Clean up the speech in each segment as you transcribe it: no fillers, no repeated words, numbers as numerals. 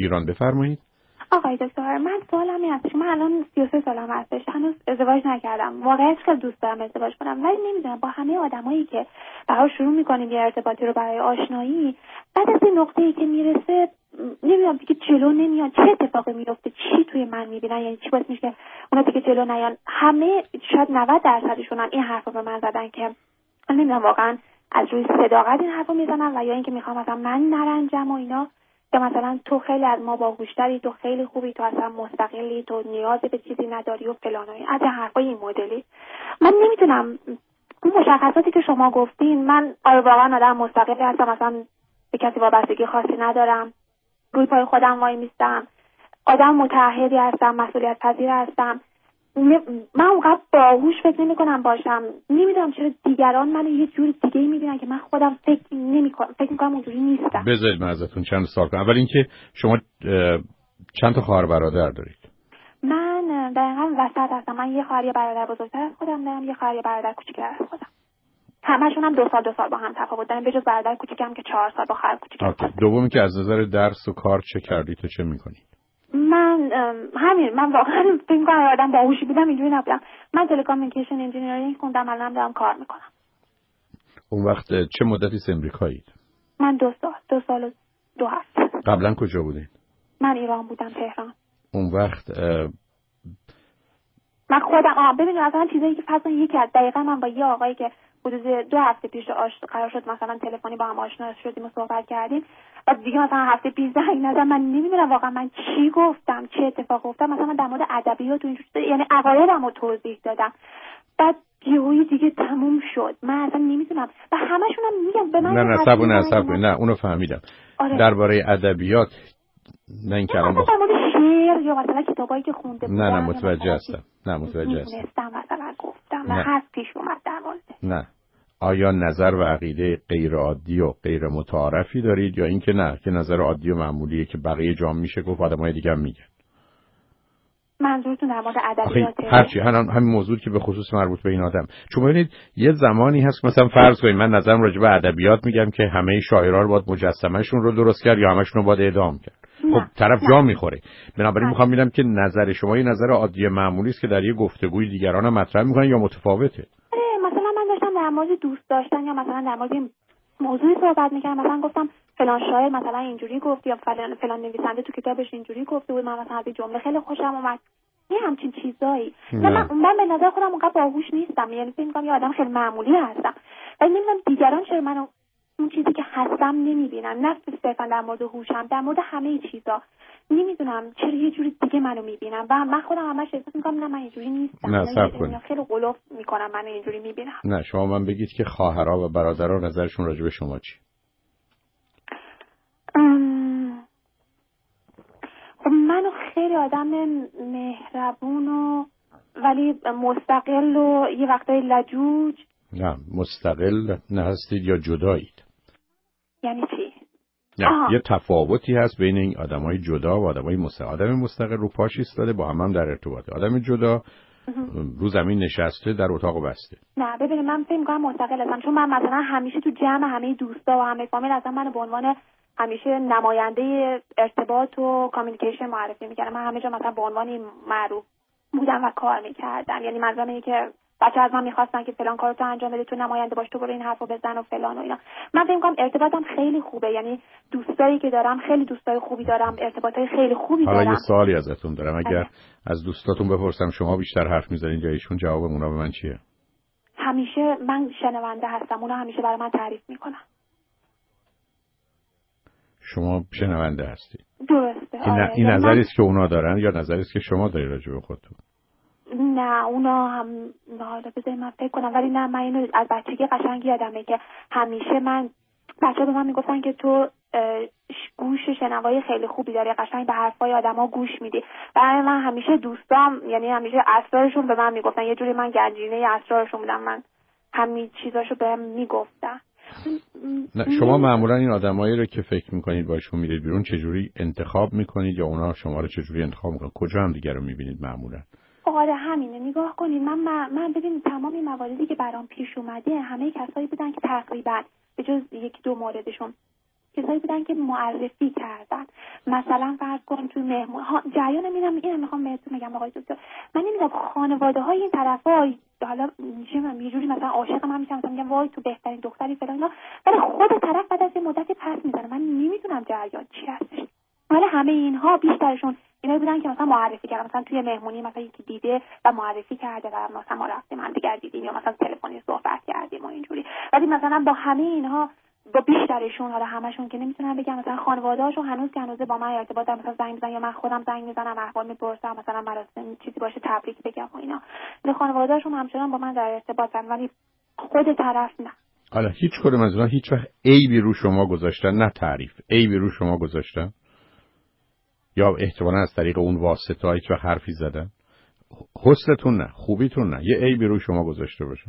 ایران. بفرمایید. آقای دکتر، من سوالم این هستش، من الان 33 سالم هستش، هنوز ازدواج نکردم. واقعا خیلی دوست دارم ازدواج کنم، ولی نمیدونم با همه آدمایی که برای شروع میکنیم یه ارتباطی رو برای آشنایی، بعد از این نقطه‌ای که میرسه نمیدونم دیگه جلو نمیاد. چه اتفاقی میفته؟ چی توی من میبینن؟ یعنی چی باعث میشه که اونا دیگه جلو نیان؟ همه شاید 90% هم این حرفو به من زدن که من نمیدونم واقعا از روی صداقت این حرفو میزنن و یا اینکه میخوام مثلا من نرنجم و اینا، که مثلا تو خیلی از ما باهوشتری، تو خیلی خوبی، تو اصلا مستقلی، تو نیازی به چیزی نداری و فلان و از این حرفای این مدلی. من نمیدونم اون مشخصاتی که شما گفتین، من واقعا آدم مستقلی هستم، مثلا به کسی وابستگی خاصی ندارم، روی پای خودم وای میستم، آدم متعهدی هستم، مسئولیت پذیر هستم. من اونقدر باهوش فکر نمی کنم باشم. نمیدونم چرا دیگران من یه جور دیگه میبینن که من خودم فکر میکنم اونجوری نیستم. بذارید من ازتون چند سوال کنم. اول اینکه شما چند تا خواهر برادر دارید؟ من دقیقاً وسط هستم. من یه خواهر برادر بزرگتر از خودم دارم، یه خواهر برادر کوچیک‌تر از خودم. همشون هم 2 سال با هم تفاوت دارن، به جز برادر کوچیکم که 4 سال با خواهر کوچیکم. دومی که از نظر درس و کار چه کردید و چه میکنید؟ من واقعا فکر می‌کنم آدم باهوشی بودم، اینجوری نبودم. من تلکامیونیکیشن انجینیرینگ خوندم، الان دارم کار میکنم. اون وقت چه مدتی امریکایید؟ من 2 سال و 2 هفته. قبلا کجا بودین؟ من ایران بودم، تهران. اون وقت من خودم ببینید مثلا چیزایی که فرضاً یکی از دقیقاً من با یه آقایی که حدود 2 هفته پیش قرار شد مثلا تلفنی با هم آشنا شدیم و صحبت کردیم و دیگه مثلا هفته پیش زنگ نزدم، من نمیدونم واقعا من چی گفتم، چه اتفاقی افتاد. مثلا من در مورد ادبیات و اینجوری یعنی عقایدمو توضیح دادم، بعد یهویی دیگه تموم شد. من اصلا نمیدونم و همشون هم میگن به من نه اونو فهمیدم. آره. درباره ادبیات نه اینکه الان در مورد شعر یا مثلا کتابایی که خونده بودم. نه متوجه هستم. مثلا گفتم و حرف پیش اومد در مورد. نه. آیا نظر و عقیده غیر عادی و غیر متعارفی دارید یا اینکه نه که نظر عادی و معمولیه که بقیه جام میشه گفت آدمای دیگه هم میگن؟ منظورتون در مورد ادبیاته؟ هرچی همین موضوع که به خصوص مربوط به این آدم. چون ببینید یه زمانی هست مثلا فرض کنید من نظرم راجع به ادبیات میگم که همه شاعرها رو باید مجسمه‌شون رو درست کرد یا همشون رو باید اعدام کرد. خب طرف جا میخوره. بنابراین میخوام ببینم که نظر شما یه نظر عادی معمولی است که در یه گفتگوی دیگران هم مطرح میکنن یا متفاوته؟ مثلا من داشتم در مورد دوست داشتن یا مثلا در مورد موضوعی صحبت میکردم، مثلا گفتم فلان شاعر مثلا اینجوری گفت یا فلان نویسنده تو کتابش اینجوری گفته بود، من مثلا از این جمله خیلی خوشم اومد، یه همچین چیزایی. من به نظر خودم اونقدر باهوش نیستم، یعنی فکر می‌کنم یه آدم خیلی معمولی هستم، ولی نمیدونم دیگران چرا منو اون چیزی که هستم نمیبینن، نه صرفا در مورد هوشم، در مورد همه چیزا. نمیدونم چرا یه جوری دیگه منو میبینن و من خودم همش احساس میکنم نه من اینجوری نیستم. نه صبر کنید. خیلی غلط میکنم منو اینجوری میبینم. نه شما من بگید که خواهرها و برادرها نظرشون راجع به شما چی؟ خب منو خیلی آدم مهربون و ولی مستقل و یه وقتای لجوج. نه مستقل نه هستید یا جدایید؟ یعنی چی؟ یه تفاوتی هست بین این آدمای جدا و آدمای مستقل. آدم مستقل رو پاش ایستاده با هم در ارتباطه. آدم جدا رو زمین نشسته در اتاق بسته. نه ببینید من فکر می‌کنم مستقل هستم، چون من مثلا همیشه تو جمع همه دوستا و همه فامیل اصلا منو به عنوان همیشه نماینده ارتباط و کامیونیکیشن معرفی می‌کردم. من همه جا مثلا به عنوان معروف بودم و کار می‌کردم. یعنی منظورم اینه که بچه از من می‌خواستن که فلان کارو تو انجام بده، تو نماینده باش، تو برو این حرفو بزن و فلان و اینا. من فکر می‌کنم ارتباطم خیلی خوبه، یعنی دوستایی که دارم خیلی دوستای خوبی دارم، ارتباطای خیلی خوبی دارم. حالا یه سوالی ازتون دارم، اگر از دوستاتون بپرسم شما بیشتر حرف می‌زنید یا ایشون، جواب اونا به من چیه؟ همیشه من شنونده هستم، اونا همیشه برای من تعریف میکنن. شما شنونده هستید؟ درسته. این نظری است که اونا دارن یا نظری است که شما دارید راجع به خودتون؟ نه اونا هم حالا بذارید من فکر کنم، ولی نه من اینو از بچگی قشنگ یادمه که همیشه بچه‌ها به من میگفتن که تو گوش شنوایی خیلی خوبی داری، قشنگ به حرفای آدما گوش میدی. برای من همیشه دوستام یعنی همیشه اسرارشون به من میگفتن، یه جوری من گنجینه اسرارشون بودم، من همین چیزاشو بهم میگفتن. نه شما معمولا این آدمایی رو که فکر میکنید باشون میرید بیرون چجوری انتخاب میکنید یا اونا شما رو چجوری انتخاب میکنن؟ کجا هم دیگه رو میبینید معمولا؟ آره همینه، نگاه کنید من ببینید تمام این مواردی که برام پیش اومده همه کسایی بودن که تقریبا به جز 1-2 موردشون کسایی بودن که معرفی کردن. مثلا فرض کن تو مهمون جریان اینم میخوام بهتون بگم آقای دکتر، من نمیدونم خانواده های این طرفا حالا یه جوری مثلا عاشق من میشم، مثلا میگم وای تو بهترین دختری فلان اینا، ولی خود طرف بعد از یه مدتی پس میزنه. من نمیدونم جریان چی هستش. ولی همه اینها بیشترشون اینا بودن که مثلا معرفی کردن، مثلا توی مهمونی مثلا یکی دیده و معرفی کرده و مثلا ما رفتیم هم دیگر دیدیم یا مثلا تلفنی صحبت کردیم و اینجوری. ولی مثلا با همه اینها با بیشترشون، حالا همشون که نمیتونم بگم، مثلا خانواده‌هاشون هنوز با من ارتباط دارن، مثلا زنگ میزنن یا من خودم زنگ میزنم احوال میپرسم، مثلا مراسم چیزی باشه تبریک بگم و اینا. ولی خانواده‌هاشون همچنان با من در ارتباطن، ولی خود طرف نه. حالا هیچ کدوم از اینا هیچ وقت عیبی رو شما گذاشتن؟ نه تعریف، عیبی رو شما گذاشتن؟ یا احتمالاً از طریق اون واسطه هیچ وقت حرفی زدن؟ حسنتون نه، خوبیتون نه، یه عیبی رو شما گذاشته باشن؟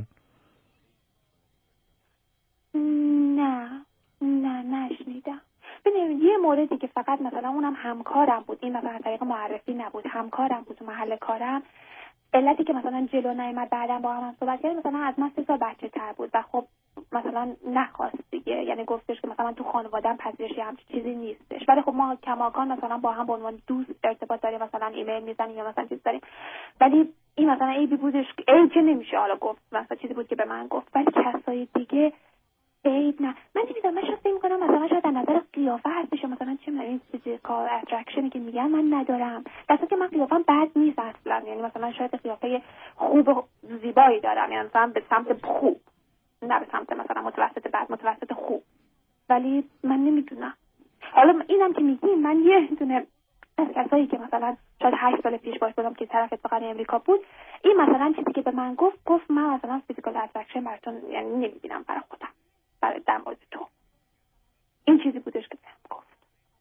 نه نشنیدم. ببینید یه موردی که فقط مثلا اونم همکارم بود، این مثلا از طریق معرفی نبود، همکارم بود تو محل کارم، علتی که مثلا جلو نیامد بعدم با هم صحبت کردیم، مثلا از من 3 سال بچه‌تر بود و خب مثلا نخواست دیگه، یعنی گفتش که مثلا تو خانواده‌ام پذیرشی همچین چیزی نیستش، ولی خب ما کماکان مثلا با هم به عنوان دوست ارتباط داریم، مثلا ایمیل میزنیم یا مثلا چیز داریم. ولی این مثلا عیبی بودش که عیب که نمیشه حالا گفت، مثلا چیزی بود که به من گفت، ولی کسای دیگه عیب نه. من نمیدونم، من شاید فکر می‌کنم مثلا شاید از نظر قیافه هستش، مثلا چه می‌دونم این فیزیکال اترکشنی که میگن من ندارم، درسته که من قیافم بد نیست اصلا، یعنی مثلا شاید قیافه خوب و زیبایی دارم، یعنی مثلا به سمت خوب، نه به سمت مثلا متوسط بد، متوسط خوب، ولی من نمیدونم. حالا اینم که میگیم، من یه دونه از کسایی که مثلا شاید 8 سال پیش باش بودم که طرف اتفاقا امریکا بود، این مثلا چیزی که به من گفت من مثلا فیزیکال اترکشن براتون یعنی نمی‌بینم برای خودم، برای در مورد تو. این چیزی بودش که بهم گفت.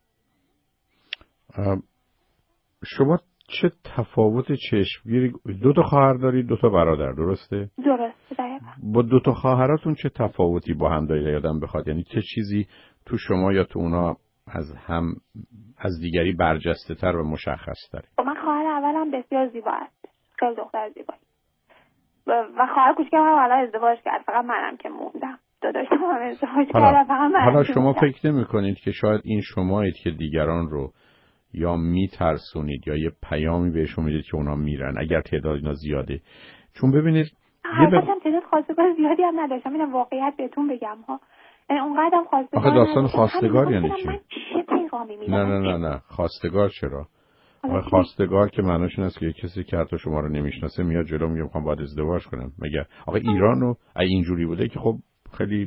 شما چه تفاوت چشمگیری، 2 تا خواهر دارید، 2 تا برادر، درسته؟ درسته دقیقاً. با 2 تا خواهراتون چه تفاوتی با هم دارید یادم بخواد؟ یعنی چه چیزی تو شما یا تو اونا از دیگری برجسته تر و مشخص تره؟ من خواهر اولم بسیار زیبا است، خیلی دختر زیبایی، و خواهر کوچیکم هم الان ازدواج کرد، فقط منم که موندم. داداشم هم ازدواج کرد، فقط منم. حالا شما فکر نمی‌کنید که شاید این شمایید که دیگران رو یا میترسونید یا یه پیامی بهشون میدید که اونا میرن اگر تعداد اینا زیاده؟ چون ببینید حقیقتاً تعداد خواستگار زیادی هم نداشتم، اینم واقعیت بهتون بگم ها، یعنی اونقدرم خواستگار آخه داستان خواستگار یعنی چی؟ من چه پیغامی میدم؟ نه خواستگار چرا؟ آخه خواستگار که معناش این است که کسی که حتی شما رو نمیشناسه میاد جلو میگه میخوام باهات ازدواج کنم. مگه آخه ایرانو اینجوری بوده که خب خیلی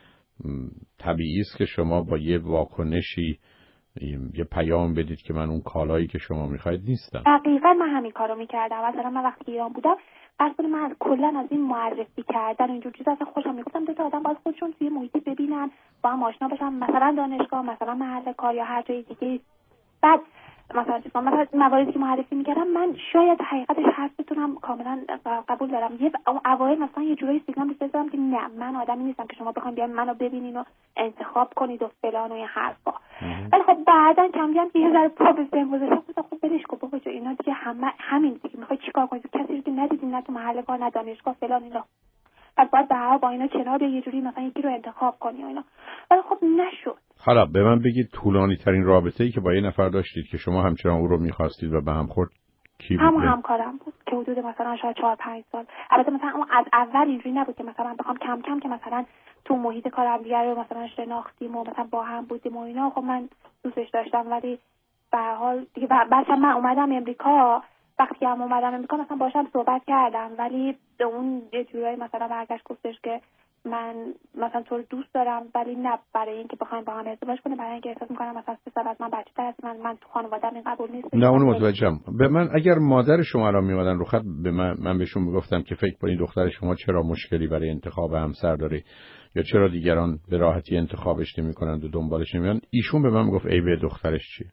طبیعی است که شما با یه واکنشی یه پیام بدید که من اون کالایی که شما میخواید نیستم. دقیقاً من همین کارو میکردم. مثلا من وقتی ایران بودم اصلا من کلا از این معرفی کردن اینجور چیزا اصلا خوشم میگفتم 2 تا آدم باید خودشون توی محیطی ببینن، با هم آشنا بشن، مثلا دانشگاه، مثلا محل کار یا هر جای دیگه. بعد مثلا مواردی که معرفی میکردم، من شاید حقیقتش حرفتونم کاملا قبول دارم، یه اوایل مثلا یه جورایی سیگنال می‌دادم که نه من آدمی نیستم که شما بخواید بیاین منو ببینین و انتخاب کنید و فلان و این حرفا. ولی خب بعدن کم کم یه ذره پا به ذهن گذاشتم، خب ولش کن بابا جو، اینا دیگه همین دیگه، میخوای چیکار کنی؟ کسی رو که ندیدین، نه تو محل کار نه دانشگاه فلان اینا، پس باید به هر با اینا کنار یه جوری مثلا یکی رو انتخاب کنی و اینا. ولی خب نشد. حالا به من بگید طولانی ترین رابطه‌ای که با یه نفر داشتید که شما همچنان او رو می‌خواستید و به هم خورد کی بود؟ همکارم بود که حدود مثلا شاید 4-5 سال. البته مثلا اون از اول اینجوری نبود که مثلا بخوام کم کم که مثلا تو محیط کارم دیگه رو مثلا شناختیم و مثلا با هم بودیم و اینا، خب من دوستش داشتم، ولی به هر حال دیگه بعد من اومدم امریکا، وقتی هم اومدم امریکا مثلا باشم صحبت کردم، ولی اون یه جورایی مثلا برگشت گفتش که من مثلا تو رو دوست دارم، ولی نه برای اینکه بخوایم با هم ازدواج کنیم، برای اینکه احساس می‌کنم مثلا 3 سال از من بچه‌تر هست، من تو خانواده‌ام این قبول نیست. نه اونو متوجهم. به من اگر مادر شما را میومدن رو خط، به من بهشون میگفتم که فکر کنید دختر شما چرا مشکلی برای انتخاب همسر داره یا چرا دیگران به راحتی انتخابش نمی‌کنند و دنبالش نمیان، ایشون به من میگفت عیب دخترش چیه؟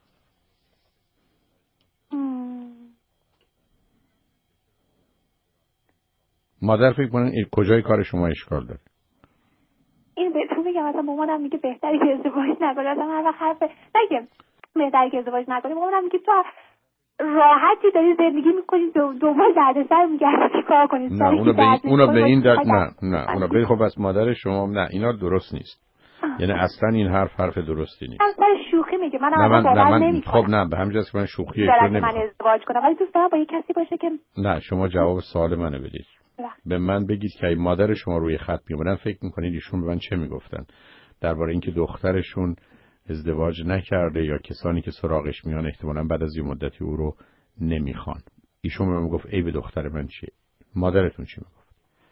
مادر فکر کنن کجای کار شما اشکال داره؟ این بهتون میگم مثلا مامانم میگه بهتری که ازدواج نکنی، مثلا هر وقت حرف نگم بهتری که ازدواج نکنی، مامانم میگه تو راحتی داری زندگی میکنی، دنبال دردسر میگردی چیکار کنی؟ نه اونو به این درد نه اونو به خب بس مادر شما نه اینا درست نیست. یعنی اصلا این حرف درستی نیست. اصلا شوخی میگه. من خب نه به همین جاست که من شوخی رو نمیخوام. من ازدواج کنم ولی دوست دارم با یه کسی باشه که نه. شما جواب سوال منو بدید. به من بگید که مادر شما روی خط میمونن فکر میکنید ایشون به من چه میگفتن درباره اینکه دخترشون ازدواج نکرده یا کسانی که سراغش میان احتمالاً بعد از یه مدتی او رو نمیخوان؟ ایشون به من میگفت ای به دختر من چیه؟ مادرتون چی میگفت؟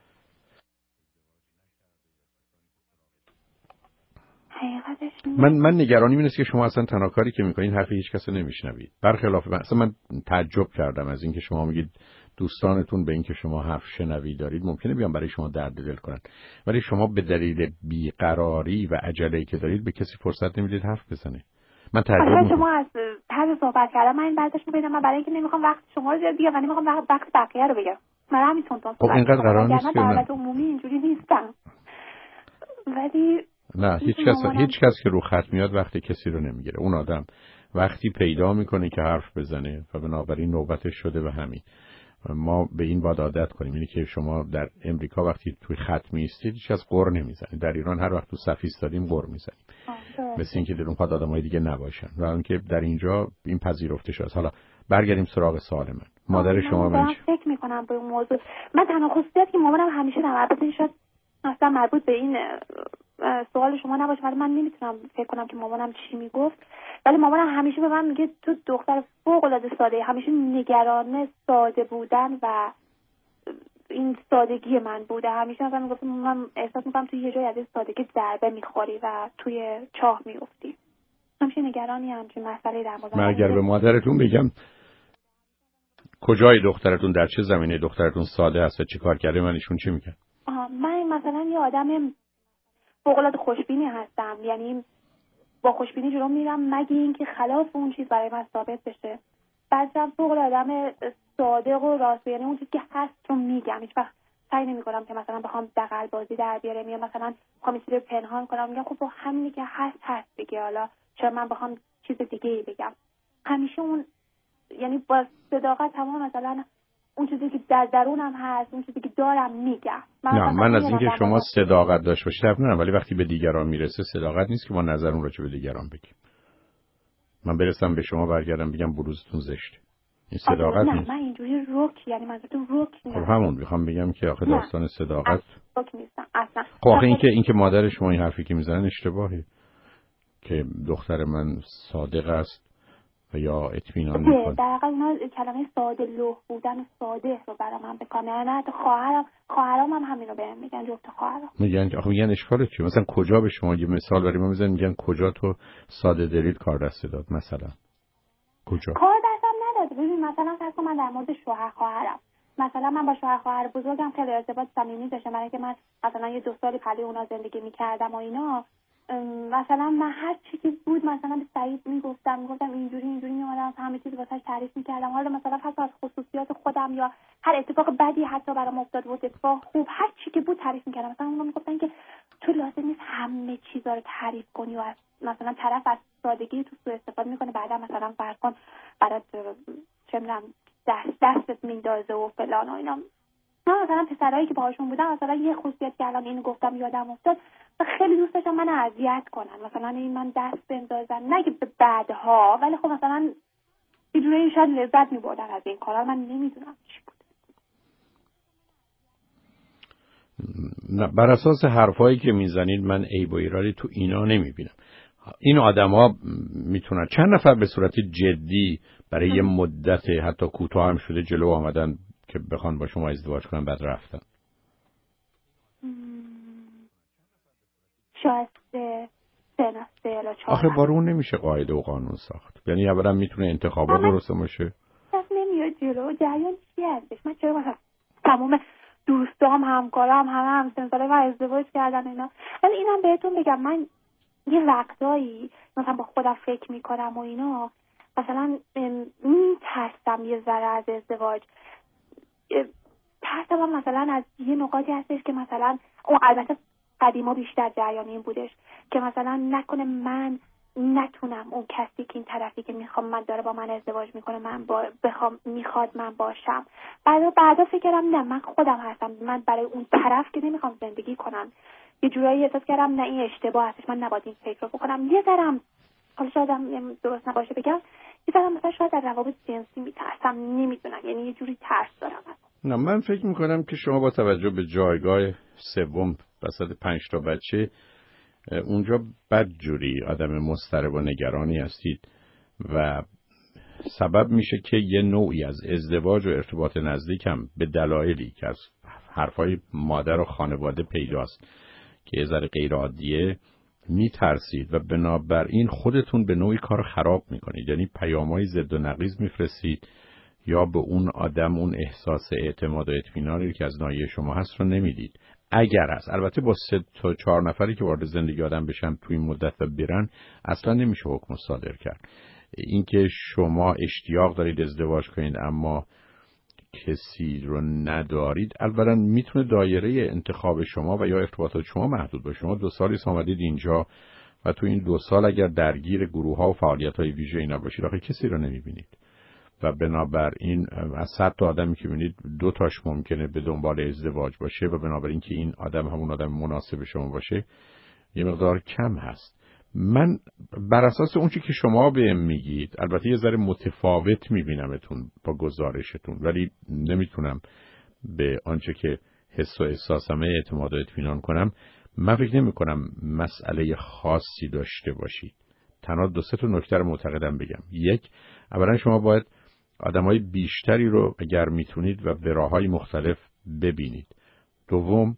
من نگرانیم این است که شما اصلا تنها کاری که میکنید حرف هیچ کس رو نمیشنوید. برخلاف من تعجب کردم از اینکه شما میگید دوستانتون به اینکه شما حرف شنوی دارید ممکنه بیان برای شما درد دل کنن، ولی شما به دلیل بیقراری و عجله‌ای که دارید به کسی فرصت نمیدید حرف بزنه. من تعجب میکنم. شما از طرز صحبت کردم من این برداشت می‌بینم من برای اینکه نمیخوام وقت شما رو زیاد بگیرم و نمیخوام وقت بقیه رو بگیرم. من همین تونتون خب اینقدر قرار نیست که من عمومی اینجوری نیستم. ولی نه هیچ کس که رو خط میاد وقتی کسی رو نمیگیره. اون آدم وقتی پیدا میکنه که حرف بزنه و بنابراین نوبتش شده و همین. ما به این باید عادت کنیم. اینی که شما در امریکا وقتی توی خط میستید هیچ از قر نمیزنید. در ایران هر وقت تو صف ایستادیم قر میزنیم. مثل اینکه در اون خاط آدمای دیگه نباشن و اینکه در اینجا این پذیرفته شده. حالا برگردیم سراغ سوال من. مادر شما من فکر میکنم به اون موضوع من تنها خصوصیتی که مامانم همیشه البته شاید اصلا مربوط به این سوال شما نباشه ولی من نمیتونم فکر کنم که مامانم چی میگفت، ولی مامانم همیشه به من میگه تو دختر فوق العاده ساده، همیشه نگران ساده بودن و این سادگی من بوده. همیشه مثلا میگفت من احساس میکنم توی یه جای از این سادگی ضربه میخوری و توی چاه میافتی. همیشه نگرانی همچین مسئله در مورد من اگر به مادرتون بگم کجای دخترتون در چه زمینه دخترتون ساده است و چی کار کرده من ایشون چی میگن؟ من مثلا یه آدم فوق‌العاده خوشبینی هستم، یعنی با خوشبینی جلو میرم مگه اینکه خلاف اون چیز برای من ثابت بشه. بعضی فوق‌العاده آدم صادق و راست، یعنی اون چیزی که هست رو میگم، هیچ وقت سعی نمی‌کنم که مثلا بخوام دغل بازی در بیارم یا مثلا بخوام چیزی رو پنهان کنم. میگم خب همینی که هست دیگه، حالا چرا من بخوام چیز دیگه‌ای بگم. همیشه اون یعنی با صداقت تمام مثلا اون چیزی که در درونم هست، اون چیزی که دارم میگم. من از اینکه شما صداقت داشته باشید حرف نمی‌زنم، ولی وقتی به دیگران میرسه صداقت نیست که ما نظرمون راجع به دیگران بگیم. من برسم به شما برگردم بگم بروزتون زشته. این صداقت نیست. نه من اینجوری روک، یعنی منظورم روک نیست. خب همون میخوام بگم که آخه داستان صداقت روک نیستم اصلا. خب آخه اینکه مادر شما این حرفی که میزنن اشتباهه که دختر من صادق است و یا اطمینان میکنه. در واقع اینا کلمه ساده لوح بودن و صادق رو برای من بکنه. نه خواهرام هم همین رو بهم میگن، جفت خواهرام میگن اشکالت چیه؟ مثلا کجا به شما یه مثال برای ما میزنن میگن کجا تو ساده دلید کار دست داد؟ مثلا کجا کار دستم نداد؟ ببین مثلا فرض کن من در مورد شوهر خواهرم، مثلا من با شوهر خواهر بزرگم خیلی ارتباط صمیمی داشتم، برای اینکه من مثلا یه 2 سالی پلی اونا زندگی میکردم و اینا. مثلا من هر چی که بود مثلا به سعید میگفتم اینجوری میومدم همه چیز واسش تعریف میکردم. حالا مثلا فقط از خصوصیات خودم یا هر اتفاق بدی حتی برام افتاد بود، اتفاق خوب، هر چی که بود تعریف میکردم. مثلا اونا میگفتن که تو لازم نیست همه چیزا رو تعریف کنی و از مثلا طرف از سادگی تو سوء استفاده میکنه، بعدا مثلا فرض کن برات چه میدونم دستت میندازه و فلان و اینا. من مثلا پسرایی که باهاشون بودم مثلا یه خصوصیت که الان اینو گفتم یادم افتاد، خیلی دوست داشتم من اذیت کنن، مثلا این من دست بندازن، نگه به بعدها، ولی خب مثلا یه جوری شاید لذت می‌بردن از این کارا. من نمیدونم چی بود. نه بر اساس حرفایی که میزنید من عیب و ایرادی تو اینا نمیبینم. این آدما میتونن چند نفر به صورت جدی برای یه مدت حتی کوتاه هم شده جلو آمدن که بخوان با شما ازدواج کنن بعد رفتن؟ شاید 3 یا 4. آخه بارون نمیشه قاعده و قانون ساخت. یعنی اولا میتونه انتخابات درست باشه. دست نمیاد جلو. جریان چی هستش؟ من چرا مثلا تمام دوستام همکارام همه همسن‌سالای من ازدواج کردن اینا. ولی اینم بهتون بگم من یه وقتایی مثلا با خودم فکر میکنم و اینا، مثلا میترسم یه ذره از ازدواج. ترسم مثلا از یه نقاطی هستش که مثلا اون البته قدیما بیشتر جریان این بودش که مثلا نکنه من نتونم اون کسی که این طرفی که میخوام من داره با من ازدواج میکنه من میخواد من باشم. بعدا فکر کردم نه من خودم هستم، من برای اون طرف که نمیخوام زندگی کنم یه جورایی احساس کردم نه این اشتباه هستش، من نباید این فکر رو بکنم. یه ذرم حالا شاید درست نباشه بگم، یه ذرم مثلا شاید از روابط جنسی میترسم، نمیدونم، یعنی یه جوری ترس دارم. نه من فکر میکنم که شما با توجه به جایگاه سوم وسط 5 تا بچه اونجا بدجوری آدم مضطرب و نگرانی هستید و سبب میشه که یه نوعی از ازدواج و ارتباط نزدیک هم به دلایلی که از حرفای مادر و خانواده پیداست که یه ذره غیر عادیه میترسید و بنابراین خودتون به نوعی کار خراب میکنید، یعنی پیامهای ضد و نقیض میفرستید یا به اون آدم اون احساس اعتماد و اطمینانی که از ناحیه شما هست رو نمیدید. اگر هست البته با 3 تا 4 نفری که وارد زندگی آدم بشن توی این مدت و برن اصلا نمیشه حکم صادر کرد. اینکه شما اشتیاق دارید ازدواج کنید اما کسی رو ندارید، البته میتونه دایره انتخاب شما و یا ارتباطات شما محدود باشه. شما 2 سالی آمدید اینجا و تو این 2 سال اگر درگیر گروه ها و فعالیت های ویژه اینا باشید آخه کسی رو نمیبینید و بنابراین از 100 تا آدمی که ببینید 2 تاش ممکنه به دنبال ازدواج باشه و بنابراین که این آدم همون آدم مناسب شما باشه یه مقدار کم هست. من بر اساس اون چی که شما بهم میگید البته یه ذره متفاوت میبینمتون با گزارشتون، ولی نمیتونم به آنچه که حس و احساسمه اعتماد و اطمینان کنم. من فکر نمی کنم مسئله خاصی داشته باشید. تنها 2-3 تا نکته رو معتقدم بگم. یک، اولا شما باید آدمای بیشتری رو اگر میتونید و به راههای مختلف ببینید. دوم،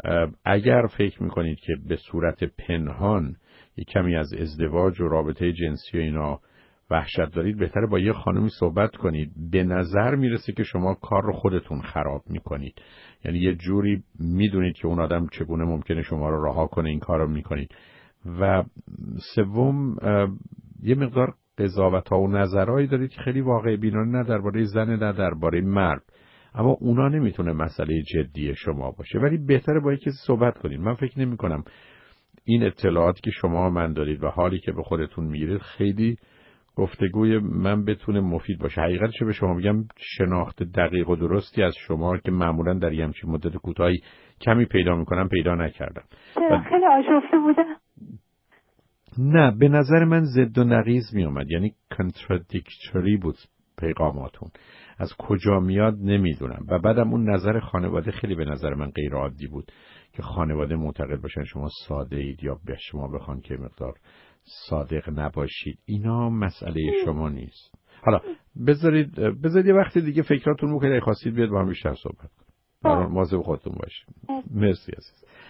اگر فکر میکنید که به صورت پنهان یک کمی از ازدواج و رابطه جنسی و اینا وحشت دارید بهتره با یه خانمی صحبت کنید. به نظر میرسه که شما کار رو خودتون خراب میکنید، یعنی یه جوری میدونید که اون آدم چگونه ممکنه شما رو رها کنه این کار رو میکنید. و سوم، یه مقدار قضاوت ها و نظرهایی دارید که خیلی واقع بینانه نه درباره زن نه درباره مرد، اما اونا نمیتونه مسئله جدی شما باشه، ولی بهتره با کسی صحبت کنید. من فکر نمی کنم این اطلاعاتی که شما من دارید و حالی که به خودتون میگیرید خیلی گفتگوی من بتونه مفید باشه. حقیقتش به شما میگم شناخت دقیق و درستی از شما که معمولا در یه همچین مدت کوتاهی کمی پیدا میکنم پیدا نکردم. خیلی آشفته بودم. نه به نظر من ضد و نقیض می اومد، یعنی contradictory بود پیغاماتون. از کجا میاد نمیدونم. و بعدم اون نظر خانواده خیلی به نظر من غیر عادی بود که خانواده معتقد باشن شما ساده اید یا به شما بخوان که مقدار صادق نباشید. اینا مسئله شما نیست. حالا بذارید یه وقت دیگه فکراتون رو که خواستید بیاد با هم بیشتر صحبت کنیم. مواظب خودتون باشید. مرسی عزیز.